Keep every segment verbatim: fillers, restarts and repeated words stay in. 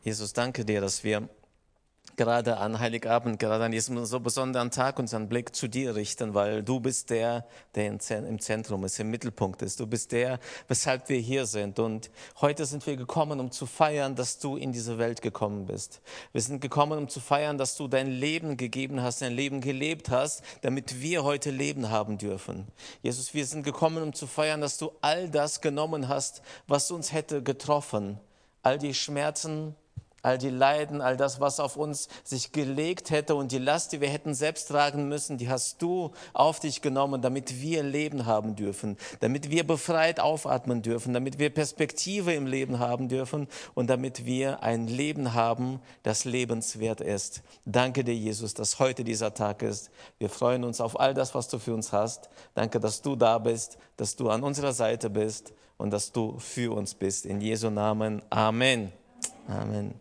Jesus, danke dir, dass wir gerade an Heiligabend, gerade an diesem so besonderen Tag unseren Blick zu dir richten, weil du bist der, der im Zentrum ist, im Mittelpunkt ist. Du bist der, weshalb wir hier sind. Und heute sind wir gekommen, um zu feiern, dass du in diese Welt gekommen bist. Wir sind gekommen, um zu feiern, dass du dein Leben gegeben hast, dein Leben gelebt hast, damit wir heute Leben haben dürfen. Jesus, wir sind gekommen, um zu feiern, dass du all das genommen hast, was uns hätte getroffen. All die Schmerzen, all die Leiden, all das, was auf uns sich gelegt hätte und die Last, die wir hätten selbst tragen müssen, die hast du auf dich genommen, damit wir Leben haben dürfen, damit wir befreit aufatmen dürfen, damit wir Perspektive im Leben haben dürfen und damit wir ein Leben haben, das lebenswert ist. Danke dir, Jesus, dass heute dieser Tag ist. Wir freuen uns auf all das, was du für uns hast. Danke, dass du da bist, dass du an unserer Seite bist und dass du für uns bist. In Jesu Namen. Amen. Amen.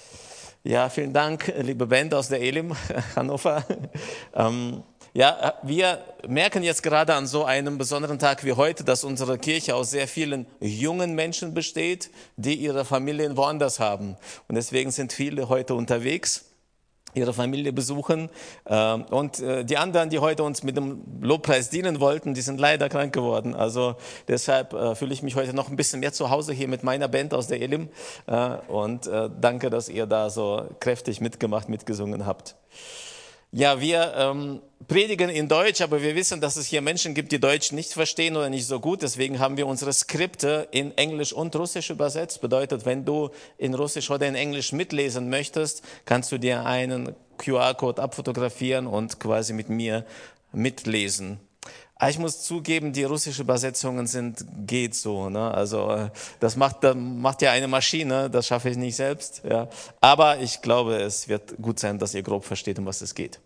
Ja, vielen Dank, liebe Band aus der Elim, Hannover. Ähm, ja, wir merken jetzt gerade an so einem besonderen Tag wie heute, dass unsere Kirche aus sehr vielen jungen Menschen besteht, die ihre Familien woanders haben. Und deswegen sind viele heute unterwegs, ihre Familie besuchen. Und die anderen, die heute uns mit dem Lobpreis dienen wollten, die sind leider krank geworden. Also deshalb fühle ich mich heute noch ein bisschen mehr zu Hause hier mit meiner Band aus der Elim. Und danke, dass ihr da so kräftig mitgemacht, mitgesungen habt. Ja, wir ähm, predigen in Deutsch, aber wir wissen, dass es hier Menschen gibt, die Deutsch nicht verstehen oder nicht so gut. Deswegen haben wir unsere Skripte in Englisch und Russisch übersetzt. Bedeutet, wenn du in Russisch oder in Englisch mitlesen möchtest, kannst du dir einen Q R-Code abfotografieren und quasi mit mir mitlesen. Aber ich muss zugeben, die russischen Übersetzungen sind, geht so, ne? Also das macht, das macht ja eine Maschine, das schaffe ich nicht selbst. Ja. Aber ich glaube, es wird gut sein, dass ihr grob versteht, um was es geht.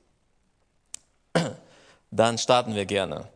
Dann starten wir gerne.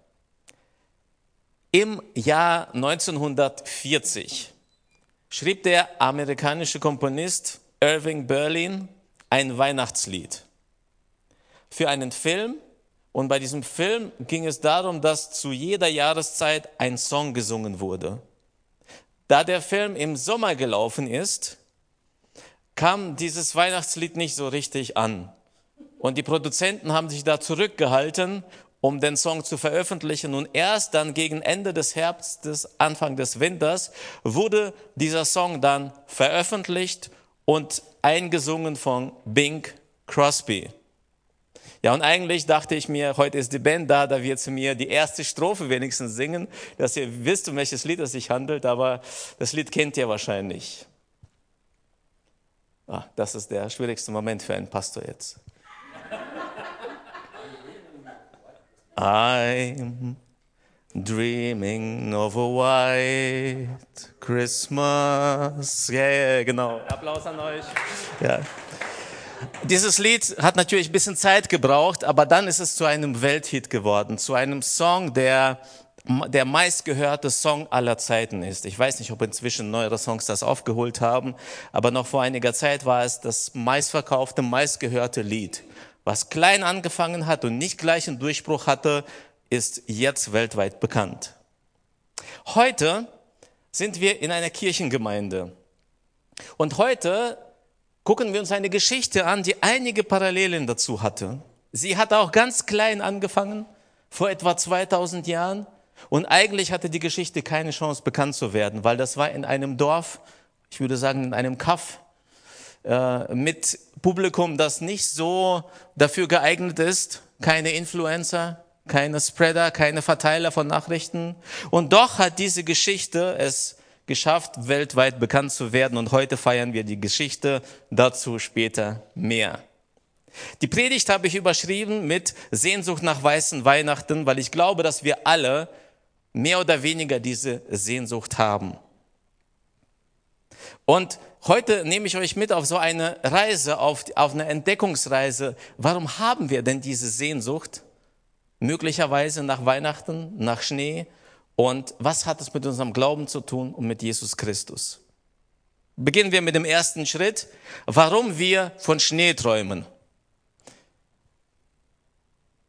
Im Jahr neunzehnhundertvierzig schrieb der amerikanische Komponist Irving Berlin ein Weihnachtslied für einen Film. Und bei diesem Film ging es darum, dass zu jeder Jahreszeit ein Song gesungen wurde. Da der Film im Sommer gelaufen ist, kam dieses Weihnachtslied nicht so richtig an. Und die Produzenten haben sich da zurückgehalten, um den Song zu veröffentlichen. Und erst dann gegen Ende des Herbstes, Anfang des Winters, wurde dieser Song dann veröffentlicht und eingesungen von Bing Crosby. Ja, und eigentlich dachte ich mir, heute ist die Band da, da wird sie mir die erste Strophe wenigstens singen, dass ihr wisst, um welches Lied es sich handelt, aber das Lied kennt ihr wahrscheinlich. Ah, das ist der schwierigste Moment für einen Pastor jetzt. I'm dreaming of a white Christmas. Ja, yeah, yeah, genau. Applaus an euch. Ja. Dieses Lied hat natürlich ein bisschen Zeit gebraucht, aber dann ist es zu einem Welthit geworden, zu einem Song, der der meistgehörte Song aller Zeiten ist. Ich weiß nicht, ob inzwischen neuere Songs das aufgeholt haben, aber noch vor einiger Zeit war es das meistverkaufte, meistgehörte Lied. Was klein angefangen hat und nicht gleich einen Durchbruch hatte, ist jetzt weltweit bekannt. Heute sind wir in einer Kirchengemeinde und heute gucken wir uns eine Geschichte an, die einige Parallelen dazu hatte. Sie hat auch ganz klein angefangen, vor etwa zweitausend Jahren. Und eigentlich hatte die Geschichte keine Chance, bekannt zu werden, weil das war in einem Dorf, ich würde sagen in einem Kaff, äh, mit Publikum, das nicht so dafür geeignet ist. Keine Influencer, keine Spreader, keine Verteiler von Nachrichten. Und doch hat diese Geschichte es geschafft, weltweit bekannt zu werden. Und heute feiern wir die Geschichte, dazu später mehr. Die Predigt habe ich überschrieben mit Sehnsucht nach weißen Weihnachten, weil ich glaube, dass wir alle mehr oder weniger diese Sehnsucht haben. Und heute nehme ich euch mit auf so eine Reise, auf, auf eine Entdeckungsreise. Warum haben wir denn diese Sehnsucht? Möglicherweise nach Weihnachten, nach Schnee. Und was hat es mit unserem Glauben zu tun und mit Jesus Christus? Beginnen wir mit dem ersten Schritt, warum wir von Schnee träumen.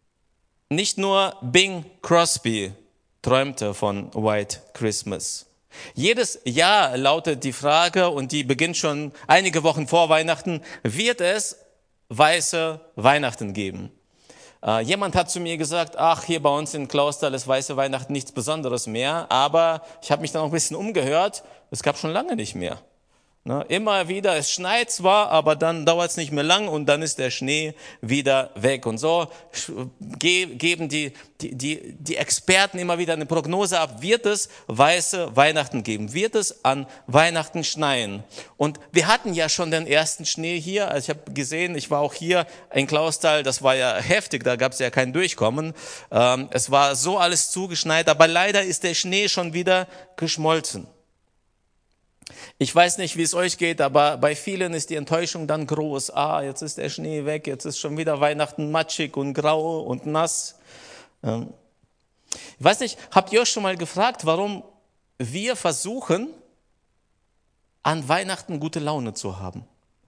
Nicht nur Bing Crosby träumte von White Christmas. Jedes Jahr lautet die Frage, und die beginnt schon einige Wochen vor Weihnachten: Wird es weiße Weihnachten geben? Äh, jemand hat zu mir gesagt, ach, hier bei uns in Clausthal ist weiße Weihnachten nichts Besonderes mehr, aber ich habe mich dann auch ein bisschen umgehört, es gab schon lange nicht mehr. Ne, immer wieder, es schneit zwar, aber dann dauert es nicht mehr lang und dann ist der Schnee wieder weg. Und so ge- geben die, die, die, die Experten immer wieder eine Prognose ab, wird es weiße Weihnachten geben, wird es an Weihnachten schneien. Und wir hatten ja schon den ersten Schnee hier, also ich habe gesehen, ich war auch hier in Clausthal, das war ja heftig, da gab es ja kein Durchkommen. Ähm, es war so alles zugeschneit, aber leider ist der Schnee schon wieder geschmolzen. Ich weiß nicht, wie es euch geht, aber bei vielen ist die Enttäuschung dann groß. Ah, jetzt ist der Schnee weg, jetzt ist schon wieder Weihnachten matschig und grau und nass. Ich weiß nicht, habt ihr euch schon mal gefragt, warum wir versuchen, an Weihnachten gute Laune zu haben?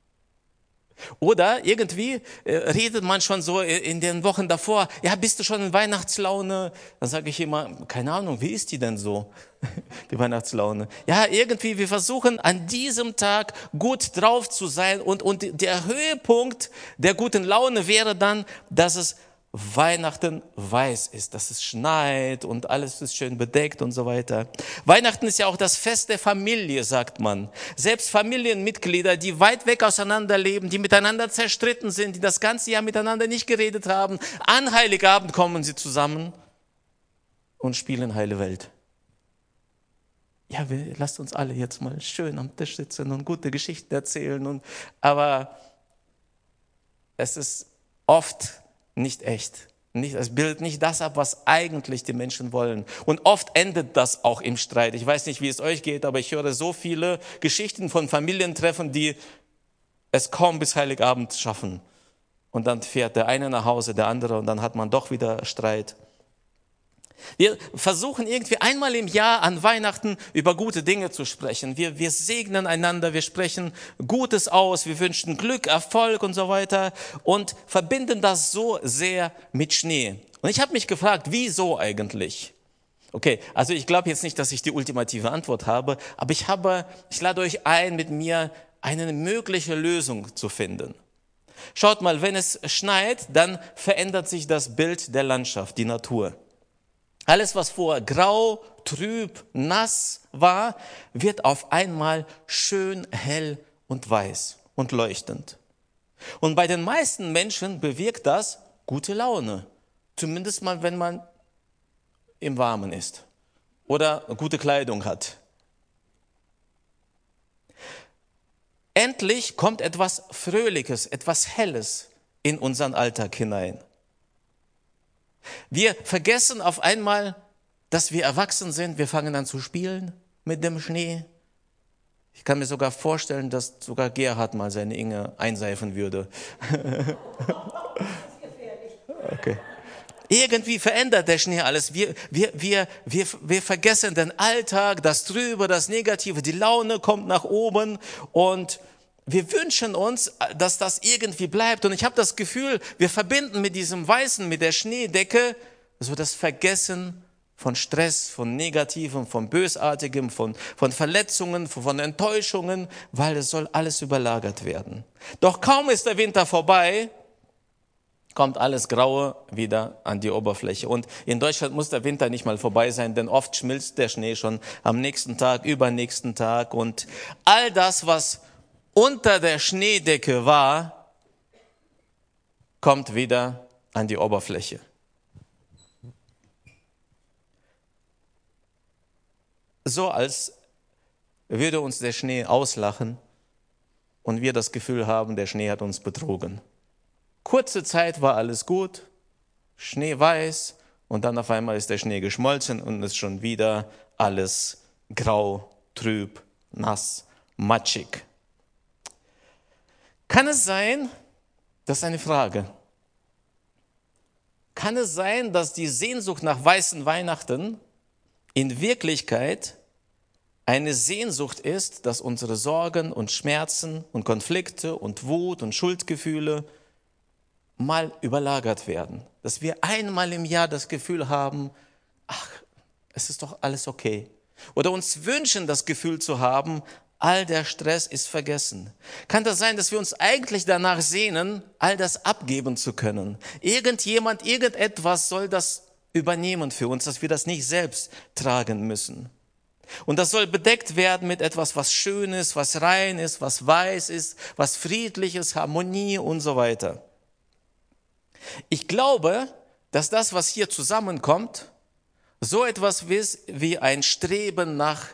Oder irgendwie äh, redet man schon so in den Wochen davor, ja, bist du schon in Weihnachtslaune? Dann sage ich immer, keine Ahnung, wie ist die denn so, die Weihnachtslaune? Ja, irgendwie, wir versuchen an diesem Tag gut drauf zu sein und, und der Höhepunkt der guten Laune wäre dann, dass es Weihnachten weiß ist, dass es schneit und alles ist schön bedeckt und so weiter. Weihnachten ist ja auch das Fest der Familie, sagt man. Selbst Familienmitglieder, die weit weg auseinanderleben, die miteinander zerstritten sind, die das ganze Jahr miteinander nicht geredet haben, an Heiligabend kommen sie zusammen und spielen heile Welt. Ja, wir, lasst uns alle jetzt mal schön am Tisch sitzen und gute Geschichten erzählen. Und, aber es ist oft nicht echt. Nicht, es bildet nicht das ab, was eigentlich die Menschen wollen. Und oft endet das auch im Streit. Ich weiß nicht, wie es euch geht, aber ich höre so viele Geschichten von Familientreffen, die es kaum bis Heiligabend schaffen. Und dann fährt der eine nach Hause, der andere, und dann hat man doch wieder Streit. Wir versuchen irgendwie einmal im Jahr an Weihnachten über gute Dinge zu sprechen. Wir, wir segnen einander, wir sprechen Gutes aus, wir wünschen Glück, Erfolg und so weiter und verbinden das so sehr mit Schnee. Und ich habe mich gefragt, wieso eigentlich? Okay, also ich glaube jetzt nicht, dass ich die ultimative Antwort habe, aber ich habe, ich lade euch ein, mit mir eine mögliche Lösung zu finden. Schaut mal, wenn es schneit, dann verändert sich das Bild der Landschaft, die Natur. Alles, was vorher grau, trüb, nass war, wird auf einmal schön hell und weiß und leuchtend. Und bei den meisten Menschen bewirkt das gute Laune. Zumindest mal, wenn man im Warmen ist oder gute Kleidung hat. Endlich kommt etwas Fröhliches, etwas Helles in unseren Alltag hinein. Wir vergessen auf einmal, dass wir erwachsen sind. Wir fangen an zu spielen mit dem Schnee. Ich kann mir sogar vorstellen, dass sogar Gerhard mal seine Inge einseifen würde. Okay. Irgendwie verändert der Schnee alles. Wir, wir, wir, wir, wir vergessen den Alltag, das Trübe, das Negative. Die Laune kommt nach oben und wir wünschen uns, dass das irgendwie bleibt. Und ich habe das Gefühl, wir verbinden mit diesem Weißen, mit der Schneedecke, so das Vergessen von Stress, von Negativem, von Bösartigem, von, von Verletzungen, von, von Enttäuschungen, weil es soll alles überlagert werden. Doch kaum ist der Winter vorbei, kommt alles Graue wieder an die Oberfläche. Und in Deutschland muss der Winter nicht mal vorbei sein, denn oft schmilzt der Schnee schon am nächsten Tag, übernächsten Tag. Und all das, was unter der Schneedecke war, kommt wieder an die Oberfläche. So als würde uns der Schnee auslachen und wir das Gefühl haben, der Schnee hat uns betrogen. Kurze Zeit war alles gut, Schnee weiß und dann auf einmal ist der Schnee geschmolzen und ist schon wieder alles grau, trüb, nass, matschig. Kann es sein, das ist eine Frage, kann es sein, dass die Sehnsucht nach weißen Weihnachten in Wirklichkeit eine Sehnsucht ist, dass unsere Sorgen und Schmerzen und Konflikte und Wut und Schuldgefühle mal überlagert werden? Dass wir einmal im Jahr das Gefühl haben, ach, es ist doch alles okay. oder uns wünschen, das Gefühl zu haben, all der Stress ist vergessen. Kann das sein, dass wir uns eigentlich danach sehnen, all das abgeben zu können? Irgendjemand, irgendetwas soll das übernehmen für uns, dass wir das nicht selbst tragen müssen. Und das soll bedeckt werden mit etwas, was schön ist, was rein ist, was weiß ist, was friedlich ist, Harmonie und so weiter. Ich glaube, dass das, was hier zusammenkommt, so etwas ist wie ein Streben nach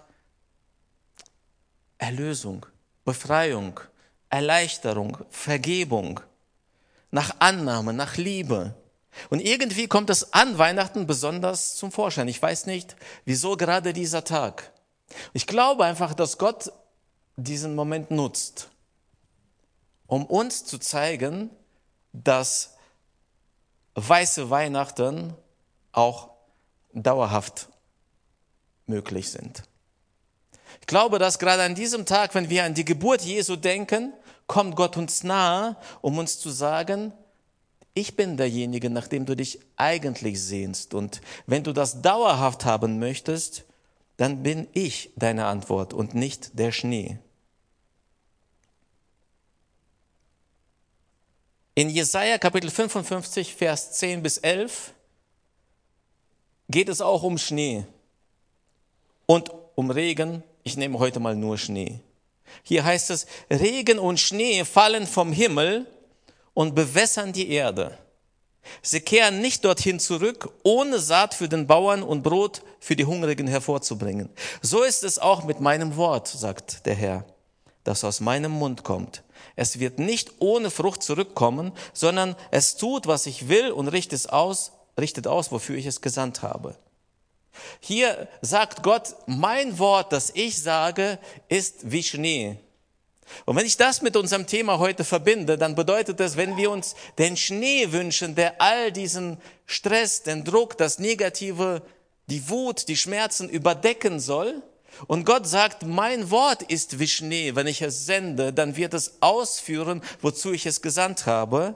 Erlösung, Befreiung, Erleichterung, Vergebung, nach Annahme, nach Liebe. Und irgendwie kommt es an Weihnachten besonders zum Vorschein. Ich weiß nicht, wieso gerade dieser Tag. Ich glaube einfach, dass Gott diesen Moment nutzt, um uns zu zeigen, dass weiße Weihnachten auch dauerhaft möglich sind. Ich glaube, dass gerade an diesem Tag, wenn wir an die Geburt Jesu denken, kommt Gott uns nahe, um uns zu sagen, ich bin derjenige, nach dem du dich eigentlich sehnst. Und wenn du das dauerhaft haben möchtest, dann bin ich deine Antwort und nicht der Schnee. In Jesaja Kapitel fünfundfünfzig, Vers zehn bis elf geht es auch um Schnee und um Regen. Ich nehme heute mal nur Schnee. Hier heißt es, Regen und Schnee fallen vom Himmel und bewässern die Erde. Sie kehren nicht dorthin zurück, ohne Saat für den Bauern und Brot für die Hungrigen hervorzubringen. So ist es auch mit meinem Wort, sagt der Herr, das aus meinem Mund kommt. Es wird nicht ohne Frucht zurückkommen, sondern es tut, was ich will und richtet es aus, richtet aus, wofür ich es gesandt habe. Hier sagt Gott, mein Wort, das ich sage, ist wie Schnee. Und wenn ich das mit unserem Thema heute verbinde, dann bedeutet das, wenn wir uns den Schnee wünschen, der all diesen Stress, den Druck, das Negative, die Wut, die Schmerzen überdecken soll, und Gott sagt, mein Wort ist wie Schnee, wenn ich es sende, dann wird es ausführen, wozu ich es gesandt habe,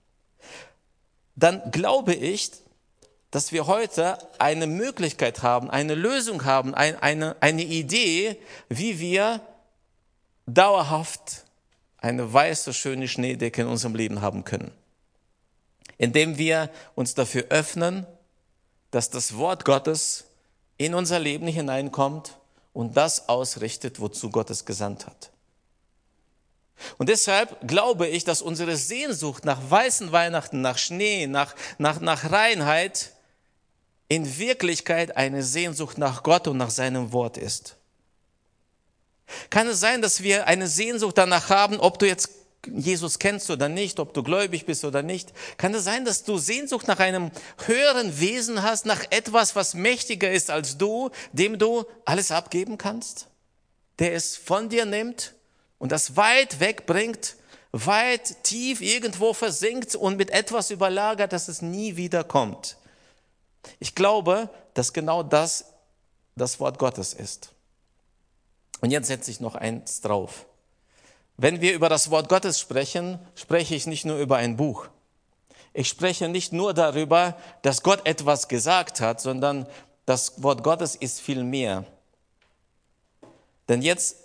dann glaube ich, dass wir heute eine Möglichkeit haben, eine Lösung haben, ein, eine, eine Idee, wie wir dauerhaft eine weiße, schöne Schneedecke in unserem Leben haben können. Indem wir uns dafür öffnen, dass das Wort Gottes in unser Leben hineinkommt und das ausrichtet, wozu Gott es gesandt hat. Und deshalb glaube ich, dass unsere Sehnsucht nach weißen Weihnachten, nach Schnee, nach, nach, nach Reinheit in Wirklichkeit eine Sehnsucht nach Gott und nach seinem Wort ist. Kann es sein, dass wir eine Sehnsucht danach haben, ob du jetzt Jesus kennst oder nicht, ob du gläubig bist oder nicht? Kann es sein, dass du Sehnsucht nach einem höheren Wesen hast, nach etwas, was mächtiger ist als du, dem du alles abgeben kannst? Der es von dir nimmt und das weit wegbringt, weit tief irgendwo versinkt und mit etwas überlagert, dass es nie wieder kommt. Ich glaube, dass genau das das Wort Gottes ist. Und jetzt setze ich noch eins drauf. Wenn wir über das Wort Gottes sprechen, spreche ich nicht nur über ein Buch. Ich spreche nicht nur darüber, dass Gott etwas gesagt hat, sondern das Wort Gottes ist viel mehr. Denn jetzt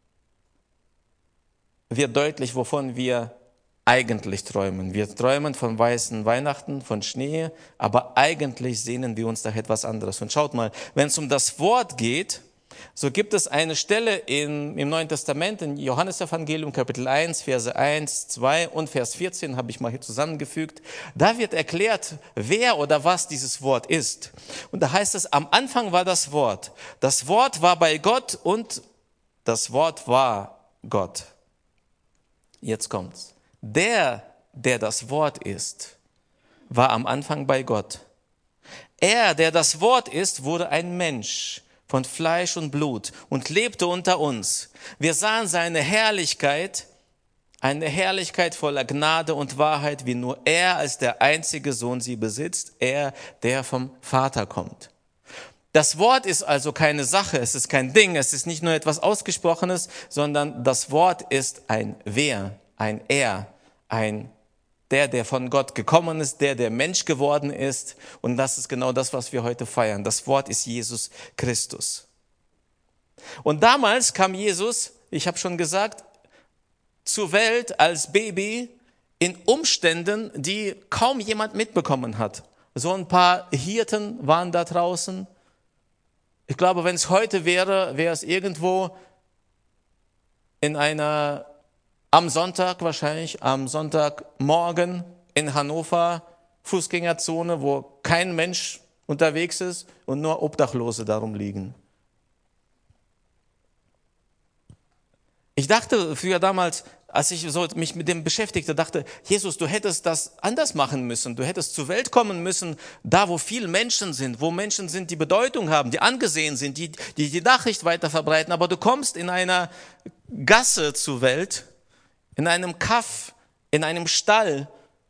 wird deutlich, wovon wir eigentlich träumen. Wir träumen von weißen Weihnachten, von Schnee, aber eigentlich sehnen wir uns nach etwas anderes. Und schaut mal, wenn es um das Wort geht, so gibt es eine Stelle in, im Neuen Testament, in Johannesevangelium, Kapitel eins, Verse eins, zwei und Vers vierzehn, habe ich mal hier zusammengefügt. Da wird erklärt, wer oder was dieses Wort ist. Und da heißt es, am Anfang war das Wort. Das Wort war bei Gott und das Wort war Gott. Jetzt kommt's. Der, der das Wort ist, war am Anfang bei Gott. Er, der das Wort ist, wurde ein Mensch von Fleisch und Blut und lebte unter uns. Wir sahen seine Herrlichkeit, eine Herrlichkeit voller Gnade und Wahrheit, wie nur er als der einzige Sohn sie besitzt, er, der vom Vater kommt. Das Wort ist also keine Sache, es ist kein Ding, es ist nicht nur etwas Ausgesprochenes, sondern das Wort ist ein Wer, ein Er, ein der, der von Gott gekommen ist, der, der Mensch geworden ist. Und das ist genau das, was wir heute feiern. Das Wort ist Jesus Christus. Und damals kam Jesus, ich habe schon gesagt, zur Welt als Baby in Umständen, die kaum jemand mitbekommen hat. So ein paar Hirten waren da draußen. Ich glaube, wenn es heute wäre, wäre es irgendwo in einer, am Sonntag wahrscheinlich, am Sonntagmorgen in Hannover, Fußgängerzone, wo kein Mensch unterwegs ist und nur Obdachlose darum liegen. Ich dachte früher damals, als ich so mich mit dem beschäftigte, dachte, Jesus, du hättest das anders machen müssen. Du hättest zur Welt kommen müssen, da wo viele Menschen sind, wo Menschen sind, die Bedeutung haben, die angesehen sind, die die, die Nachricht weiter verbreiten. Aber du kommst in einer Gasse zur Welt, in einem Kaff, in einem Stall.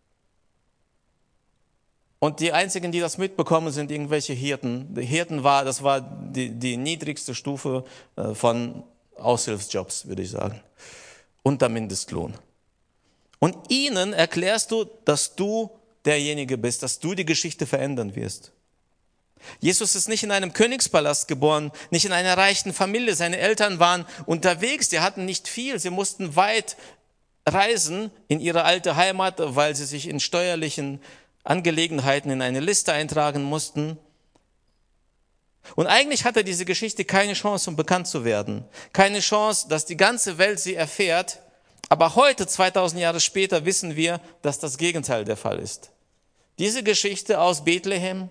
Und die einzigen, die das mitbekommen, sind irgendwelche Hirten. Die Hirten war, das war die, die niedrigste Stufe von Aushilfsjobs, würde ich sagen. Unter Mindestlohn. Und ihnen erklärst du, dass du derjenige bist, dass du die Geschichte verändern wirst. Jesus ist nicht in einem Königspalast geboren, nicht in einer reichen Familie. Seine Eltern waren unterwegs, die hatten nicht viel, sie mussten weit reisen in ihre alte Heimat, weil sie sich in steuerlichen Angelegenheiten in eine Liste eintragen mussten. Und eigentlich hatte diese Geschichte keine Chance, um bekannt zu werden. Keine Chance, dass die ganze Welt sie erfährt. Aber heute, zweitausend Jahre später, wissen wir, dass das Gegenteil der Fall ist. Diese Geschichte aus Bethlehem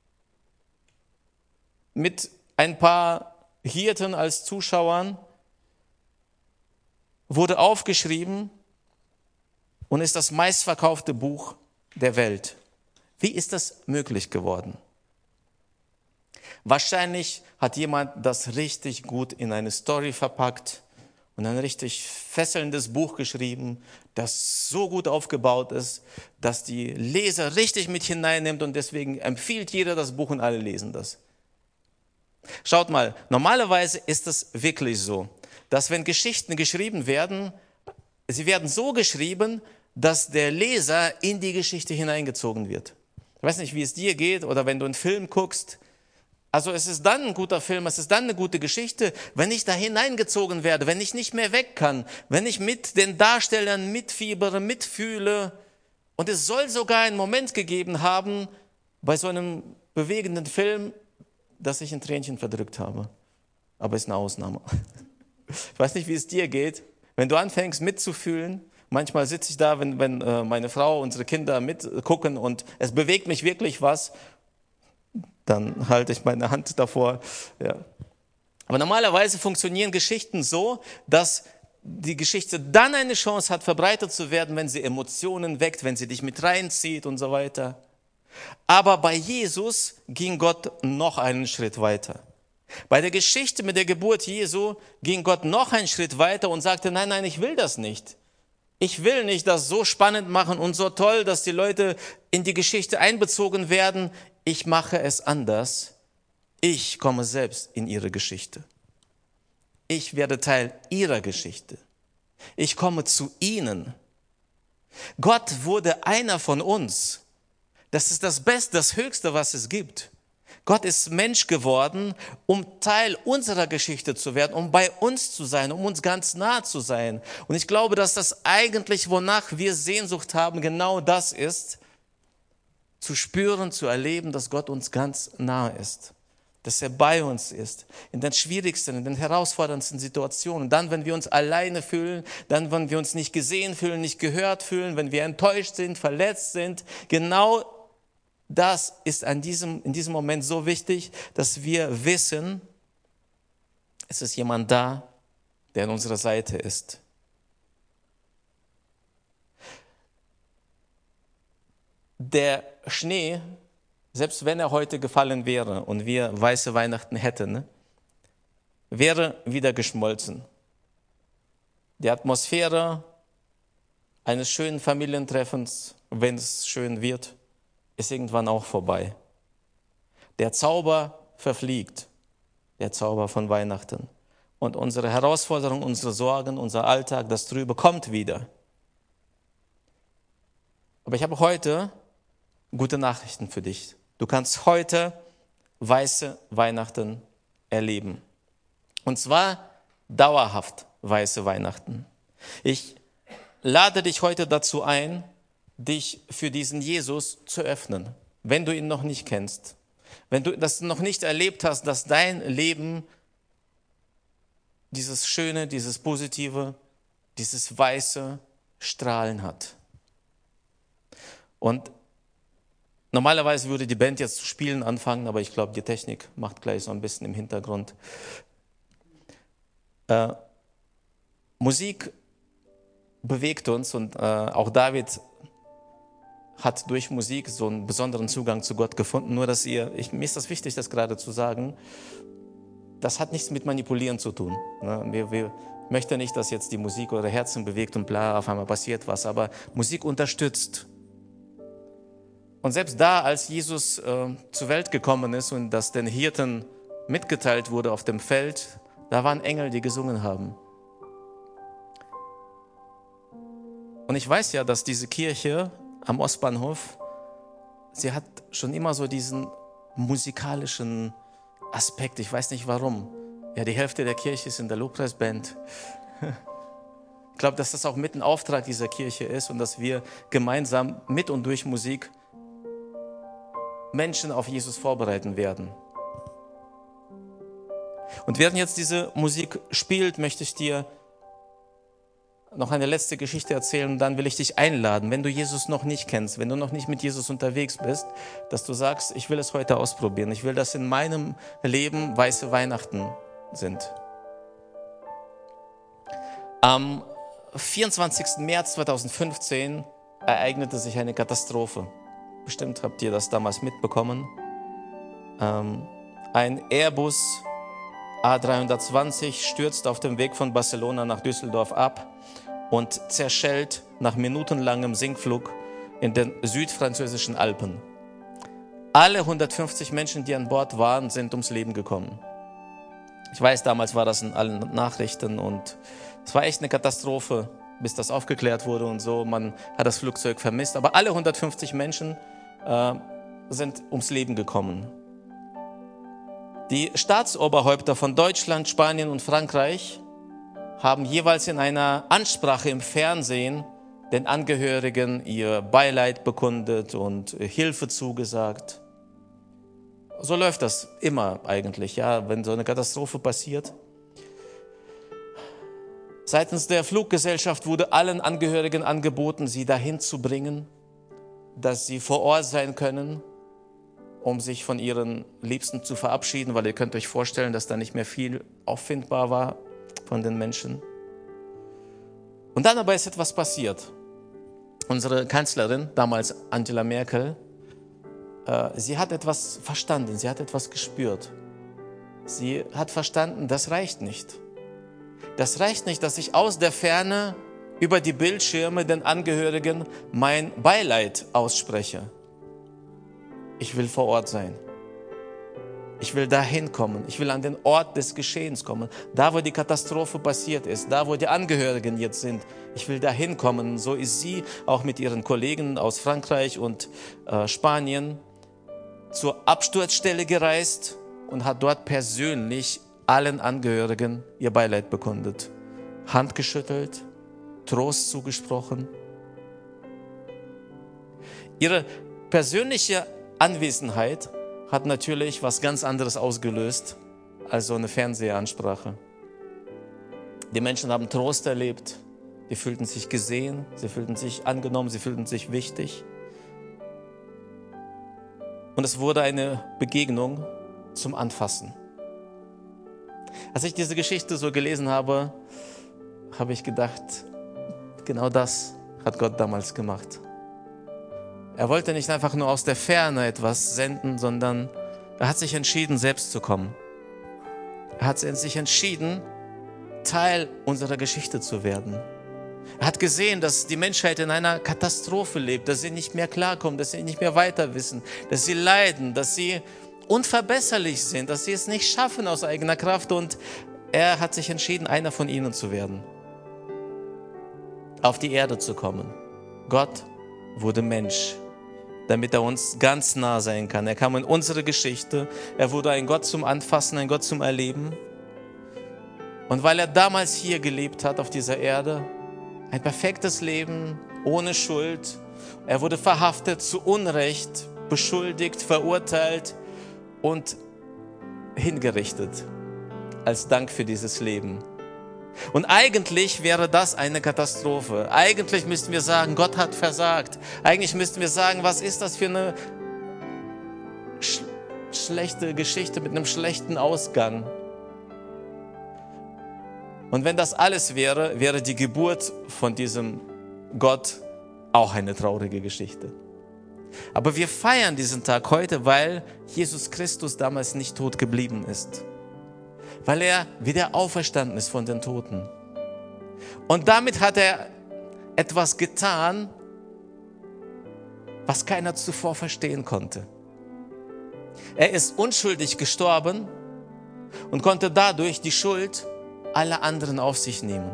mit ein paar Hirten als Zuschauern wurde aufgeschrieben und ist das meistverkaufte Buch der Welt. Wie ist das möglich geworden? Wahrscheinlich hat jemand das richtig gut in eine Story verpackt und ein richtig fesselndes Buch geschrieben, das so gut aufgebaut ist, dass die Leser richtig mit hineinnimmt und deswegen empfiehlt jeder das Buch und alle lesen das. Schaut mal, normalerweise ist es wirklich so, dass wenn Geschichten geschrieben werden, sie werden so geschrieben, dass der Leser in die Geschichte hineingezogen wird. Ich weiß nicht, wie es dir geht oder wenn du einen Film guckst. Also es ist dann ein guter Film, es ist dann eine gute Geschichte, wenn ich da hineingezogen werde, wenn ich nicht mehr weg kann, wenn ich mit den Darstellern mitfiebere, mitfühle. Und es soll sogar einen Moment gegeben haben, bei so einem bewegenden Film, dass ich ein Tränchen verdrückt habe. Aber es ist eine Ausnahme. Ich weiß nicht, wie es dir geht, wenn du anfängst mitzufühlen. Manchmal sitze ich da, wenn, wenn äh, meine Frau, unsere Kinder mitgucken und es bewegt mich wirklich was, dann halte ich meine Hand davor. Ja. Aber normalerweise funktionieren Geschichten so, dass die Geschichte dann eine Chance hat, verbreitet zu werden, wenn sie Emotionen weckt, wenn sie dich mit reinzieht und so weiter. Aber bei Jesus ging Gott noch einen Schritt weiter. Bei der Geschichte mit der Geburt Jesu ging Gott noch einen Schritt weiter und sagte, nein, nein, ich will das nicht. Ich will nicht das so spannend machen und so toll, dass die Leute in die Geschichte einbezogen werden. Ich mache es anders. Ich komme selbst in ihre Geschichte. Ich werde Teil ihrer Geschichte. Ich komme zu ihnen. Gott wurde einer von uns. Das ist das Beste, das Höchste, was es gibt. Gott ist Mensch geworden, um Teil unserer Geschichte zu werden, um bei uns zu sein, um uns ganz nah zu sein. Und ich glaube, dass das eigentlich, wonach wir Sehnsucht haben, genau das ist, zu spüren, zu erleben, dass Gott uns ganz nahe ist, dass er bei uns ist, in den schwierigsten, in den herausforderndsten Situationen. Dann, wenn wir uns alleine fühlen, dann, wenn wir uns nicht gesehen fühlen, nicht gehört fühlen, wenn wir enttäuscht sind, verletzt sind, genau das ist an diesem, in diesem Moment so wichtig, dass wir wissen, es ist jemand da, der an unserer Seite ist. Der Schnee, selbst wenn er heute gefallen wäre und wir weiße Weihnachten hätten, wäre wieder geschmolzen. Die Atmosphäre eines schönen Familientreffens, wenn es schön wird, ist irgendwann auch vorbei. Der Zauber verfliegt, der Zauber von Weihnachten. Und unsere Herausforderungen, unsere Sorgen, unser Alltag, das Trübe kommt wieder. Aber ich habe heute gute Nachrichten für dich. Du kannst heute weiße Weihnachten erleben. Und zwar dauerhaft weiße Weihnachten. Ich lade dich heute dazu ein, dich für diesen Jesus zu öffnen, wenn du ihn noch nicht kennst. Wenn du das noch nicht erlebt hast, dass dein Leben dieses Schöne, dieses Positive, dieses weiße Strahlen hat. Und normalerweise würde die Band jetzt zu spielen anfangen, aber ich glaube, die Technik macht gleich so ein bisschen im Hintergrund. Äh, Musik bewegt uns und äh, auch David hat durch Musik so einen besonderen Zugang zu Gott gefunden. Nur, dass ihr, ich, mir ist das wichtig, das gerade zu sagen, das hat nichts mit Manipulieren zu tun. Ne? Wir, wir möchten nicht, dass jetzt die Musik eure Herzen bewegt und bla, auf einmal passiert was, aber Musik unterstützt. Und selbst da, als Jesus äh, zur Welt gekommen ist und das den Hirten mitgeteilt wurde auf dem Feld, da waren Engel, die gesungen haben. Und ich weiß ja, dass diese Kirche am Ostbahnhof, sie hat schon immer so diesen musikalischen Aspekt. Ich weiß nicht warum. Ja, die Hälfte der Kirche ist in der Lobpreisband. Ich glaube, dass das auch mit ein Auftrag dieser Kirche ist und dass wir gemeinsam mit und durch Musik Menschen auf Jesus vorbereiten werden. Und während jetzt diese Musik spielt, möchte ich dir noch eine letzte Geschichte erzählen und dann will ich dich einladen, wenn du Jesus noch nicht kennst, wenn du noch nicht mit Jesus unterwegs bist, dass du sagst, ich will es heute ausprobieren. Ich will, dass in meinem Leben weiße Weihnachten sind. Am vierundzwanzigsten März zweitausendfünfzehn ereignete sich eine Katastrophe. Bestimmt habt ihr das damals mitbekommen. Ähm, ein Airbus A dreihundertzwanzig stürzt auf dem Weg von Barcelona nach Düsseldorf ab und zerschellt nach minutenlangem Sinkflug in den südfranzösischen Alpen. Alle hundertfünfzig Menschen, die an Bord waren, sind ums Leben gekommen. Ich weiß, damals war das in allen Nachrichten und es war echt eine Katastrophe, bis das aufgeklärt wurde und so. Man hat das Flugzeug vermisst, aber alle hundertfünfzig Menschen äh, sind ums Leben gekommen. Die Staatsoberhäupter von Deutschland, Spanien und Frankreich haben jeweils in einer Ansprache im Fernsehen den Angehörigen ihr Beileid bekundet und Hilfe zugesagt. So läuft das immer eigentlich, ja, wenn so eine Katastrophe passiert. Seitens der Fluggesellschaft wurde allen Angehörigen angeboten, sie dahin zu bringen, dass sie vor Ort sein können, um sich von ihren Liebsten zu verabschieden, weil ihr könnt euch vorstellen, dass da nicht mehr viel auffindbar war von den Menschen. Und dann aber ist etwas passiert. Unsere Kanzlerin, damals Angela Merkel, äh, sie hat etwas verstanden, sie hat etwas gespürt. Sie hat verstanden, das reicht nicht. Das reicht nicht, dass ich aus der Ferne über die Bildschirme den Angehörigen mein Beileid ausspreche. Ich will vor Ort sein. Ich will dahin kommen. Ich will an den Ort des Geschehens kommen. Da, wo die Katastrophe passiert ist. Da, wo die Angehörigen jetzt sind. Ich will dahin kommen. So ist sie auch mit ihren Kollegen aus Frankreich und äh, Spanien zur Absturzstelle gereist und hat dort persönlich allen Angehörigen ihr Beileid bekundet. Hand geschüttelt, Trost zugesprochen. Ihre persönliche Anwesenheit hat natürlich was ganz anderes ausgelöst als so eine Fernsehansprache. Die Menschen haben Trost erlebt, die fühlten sich gesehen, sie fühlten sich angenommen, sie fühlten sich wichtig. Und es wurde eine Begegnung zum Anfassen. Als ich diese Geschichte so gelesen habe, habe ich gedacht, genau das hat Gott damals gemacht. Er wollte nicht einfach nur aus der Ferne etwas senden, sondern er hat sich entschieden, selbst zu kommen. Er hat sich entschieden, Teil unserer Geschichte zu werden. Er hat gesehen, dass die Menschheit in einer Katastrophe lebt, dass sie nicht mehr klarkommt, dass sie nicht mehr weiter wissen, dass sie leiden, dass sie unverbesserlich sind, dass sie es nicht schaffen aus eigener Kraft. Und er hat sich entschieden, einer von ihnen zu werden, auf die Erde zu kommen. Gott wurde Mensch, damit er uns ganz nah sein kann. Er kam in unsere Geschichte. Er wurde ein Gott zum Anfassen, ein Gott zum Erleben. Und weil er damals hier gelebt hat auf dieser Erde, ein perfektes Leben, ohne Schuld, er wurde verhaftet zu Unrecht, beschuldigt, verurteilt und hingerichtet als Dank für dieses Leben. Und eigentlich wäre das eine Katastrophe. Eigentlich müssten wir sagen, Gott hat versagt. Eigentlich müssten wir sagen, was ist das für eine sch- schlechte Geschichte mit einem schlechten Ausgang. Und wenn das alles wäre, wäre die Geburt von diesem Gott auch eine traurige Geschichte. Aber wir feiern diesen Tag heute, weil Jesus Christus damals nicht tot geblieben ist. Weil er wieder auferstanden ist von den Toten. Und damit hat er etwas getan, was keiner zuvor verstehen konnte. Er ist unschuldig gestorben und konnte dadurch die Schuld aller anderen auf sich nehmen.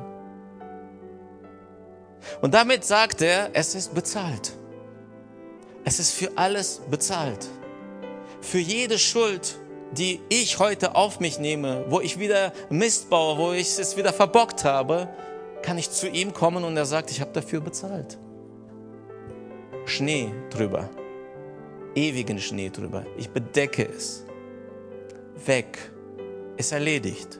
Und damit sagt er, es ist bezahlt. Es ist für alles bezahlt. Für jede Schuld, die ich heute auf mich nehme, wo ich wieder Mist baue, wo ich es wieder verbockt habe, kann ich zu ihm kommen und er sagt, ich habe dafür bezahlt. Schnee drüber, ewigen Schnee drüber. Ich bedecke es. Weg, ist erledigt.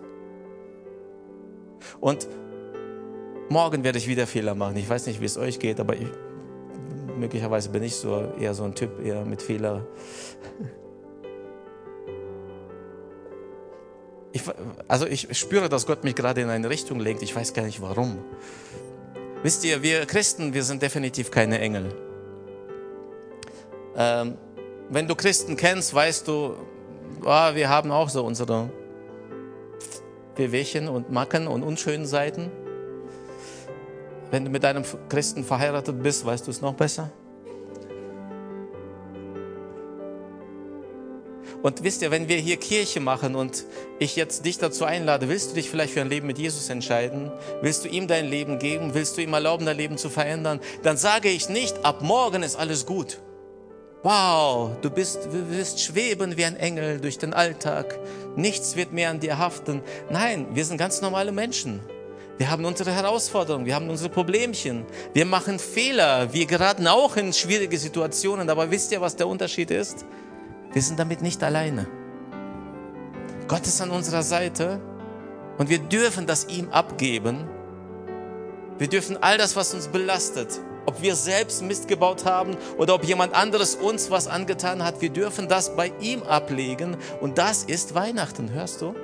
Und morgen werde ich wieder Fehler machen. Ich weiß nicht, wie es euch geht, aber ich, möglicherweise bin ich so eher so ein Typ, eher mit Fehler. Ich, also ich spüre, dass Gott mich gerade in eine Richtung lenkt. Ich weiß gar nicht warum. Wisst ihr, wir Christen, wir sind definitiv keine Engel. Ähm, wenn du Christen kennst, weißt du, oh, wir haben auch so unsere Wehwehchen und Macken und unschönen Seiten. Wenn du mit einem Christen verheiratet bist, weißt du es noch besser. Und wisst ihr, wenn wir hier Kirche machen und ich jetzt dich dazu einlade, willst du dich vielleicht für ein Leben mit Jesus entscheiden? Willst du ihm dein Leben geben? Willst du ihm erlauben, dein Leben zu verändern? Dann sage ich nicht, ab morgen ist alles gut. Wow, du bist, du wirst schweben wie ein Engel durch den Alltag. Nichts wird mehr an dir haften. Nein, wir sind ganz normale Menschen. Wir haben unsere Herausforderungen, wir haben unsere Problemchen. Wir machen Fehler, wir geraten auch in schwierige Situationen. Aber wisst ihr, was der Unterschied ist? Wir sind damit nicht alleine. Gott ist an unserer Seite und wir dürfen das ihm abgeben. Wir dürfen all das, was uns belastet, ob wir selbst Mist gebaut haben oder ob jemand anderes uns was angetan hat, wir dürfen das bei ihm ablegen und das ist Weihnachten, hörst du?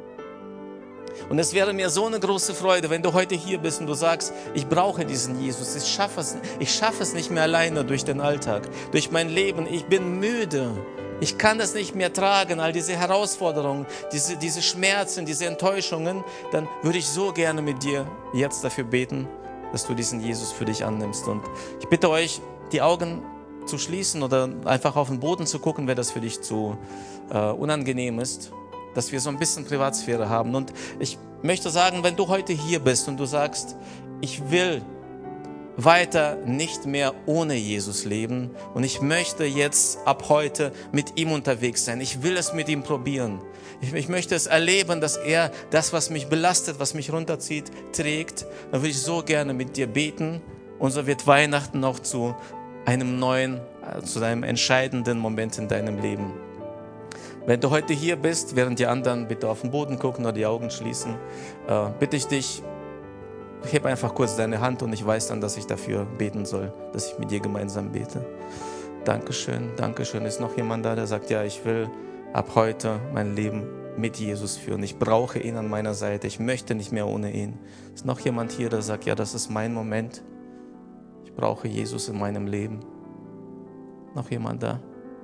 Und es wäre mir so eine große Freude, wenn du heute hier bist und du sagst, ich brauche diesen Jesus, ich schaffe es, ich schaffe es nicht mehr alleine durch den Alltag, durch mein Leben, ich bin müde. Ich kann das nicht mehr tragen, all diese Herausforderungen, diese, diese Schmerzen, diese Enttäuschungen, dann würde ich so gerne mit dir jetzt dafür beten, dass du diesen Jesus für dich annimmst. Und ich bitte euch, die Augen zu schließen oder einfach auf den Boden zu gucken, wenn das für dich zu äh, unangenehm ist, dass wir so ein bisschen Privatsphäre haben. Und ich möchte sagen, wenn du heute hier bist und du sagst, ich will weiter nicht mehr ohne Jesus leben und ich möchte jetzt ab heute mit ihm unterwegs sein. Ich will es mit ihm probieren. Ich, ich möchte es erleben, dass er das, was mich belastet, was mich runterzieht, trägt. Dann würde ich so gerne mit dir beten und so wird Weihnachten auch zu einem neuen, zu einem entscheidenden Moment in deinem Leben. Wenn du heute hier bist, während die anderen bitte auf den Boden gucken oder die Augen schließen, äh, bitte ich dich, heb einfach kurz deine Hand und ich weiß dann, dass ich dafür beten soll, dass ich mit dir gemeinsam bete. Dankeschön, Dankeschön. Ist noch jemand da, der sagt, ja, ich will ab heute mein Leben mit Jesus führen. Ich brauche ihn an meiner Seite. Ich möchte nicht mehr ohne ihn. Ist noch jemand hier, der sagt, ja, das ist mein Moment. Ich brauche Jesus in meinem Leben. Noch jemand da?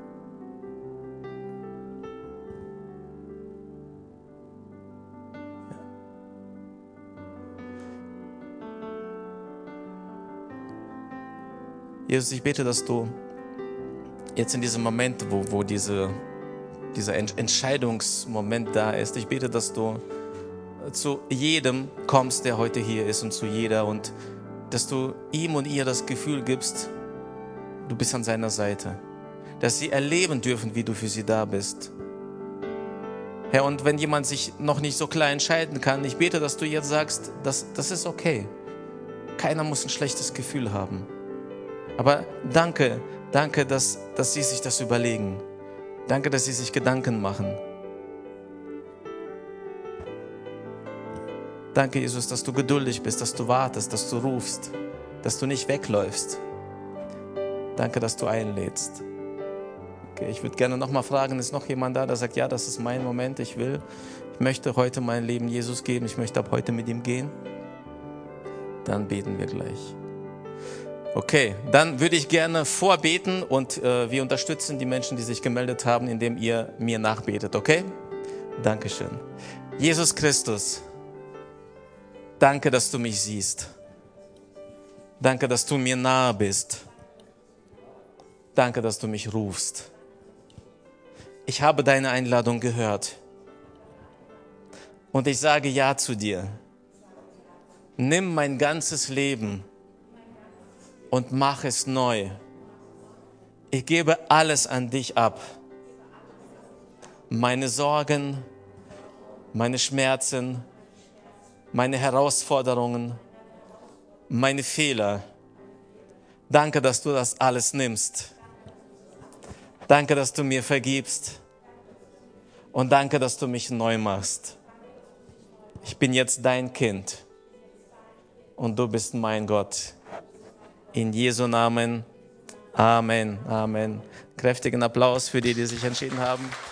Jesus, ich bete, dass du jetzt in diesem Moment, wo, wo diese, dieser Entscheidungsmoment da ist, ich bete, dass du zu jedem kommst, der heute hier ist und zu jeder und dass du ihm und ihr das Gefühl gibst, du bist an seiner Seite, dass sie erleben dürfen, wie du für sie da bist. Herr, und wenn jemand sich noch nicht so klar entscheiden kann, ich bete, dass du jetzt sagst, das, das ist okay. Keiner muss ein schlechtes Gefühl haben. Aber danke, danke, dass, dass sie sich das überlegen. Danke, dass sie sich Gedanken machen. Danke, Jesus, dass du geduldig bist, dass du wartest, dass du rufst, dass du nicht wegläufst. Danke, dass du einlädst. Okay, ich würde gerne nochmal fragen, ist noch jemand da, der sagt, ja, das ist mein Moment, ich will, ich möchte heute mein Leben Jesus geben, ich möchte ab heute mit ihm gehen? Dann beten wir gleich. Okay, dann würde ich gerne vorbeten und äh, wir unterstützen die Menschen, die sich gemeldet haben, indem ihr mir nachbetet, okay? Dankeschön. Jesus Christus, danke, dass du mich siehst. Danke, dass du mir nahe bist. Danke, dass du mich rufst. Ich habe deine Einladung gehört. Und ich sage Ja zu dir. Nimm mein ganzes Leben und mach es neu. Ich gebe alles an dich ab. Meine Sorgen, meine Schmerzen, meine Herausforderungen, meine Fehler. Danke, dass du das alles nimmst. Danke, dass du mir vergibst. Und danke, dass du mich neu machst. Ich bin jetzt dein Kind. Und du bist mein Gott. In Jesu Namen. Amen. Amen. Kräftigen Applaus für die, die sich entschieden haben.